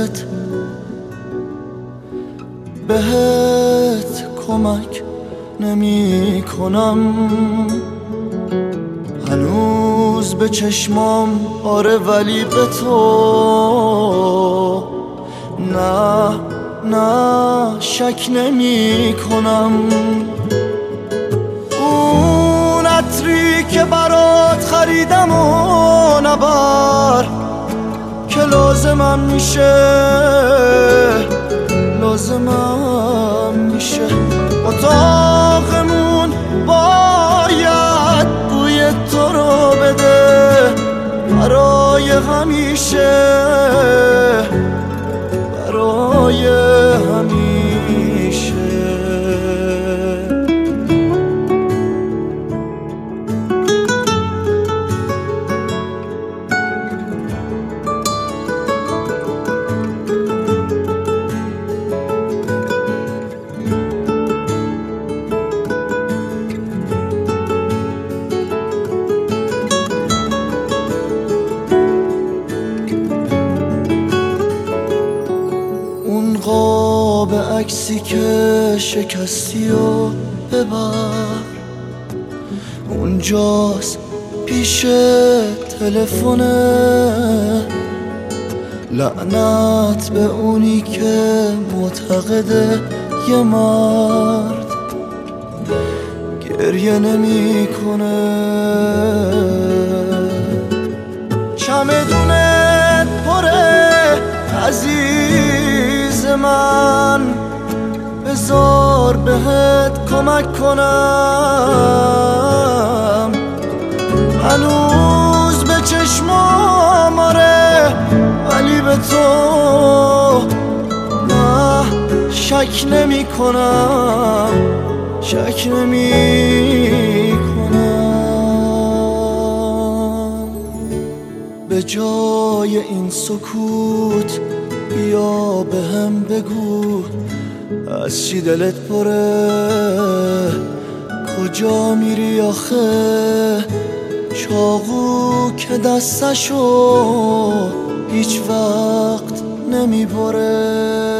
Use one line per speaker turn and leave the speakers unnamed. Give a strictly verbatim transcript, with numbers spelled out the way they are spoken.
دلت بهت کمک نمی کنم. هنوز به چشمام آره ولی به تو نه نه شک نمی کنم. اون عطری که برات خریدم و نبر که لازمم میشه لازمم میشه. اتاقمون باید بوی تو رو بده برای همیشه برای همیشه. قاب عکسی که شکستی و ببر اونجاست پیش تلفونه. لعنت به اونی که معتقده یه مرد گریه نمی کنه. چمدونت پره عزیز من بذار بهت کمک کنم. هنوز به چشمام آره ولی به تو نه شک نمی کنم شک نمی کنم. به جای این سکوت بیا به هم بگو از چی دلت پره. کجا میری آخه چاقو که دستشو هیچ وقت نمیبره.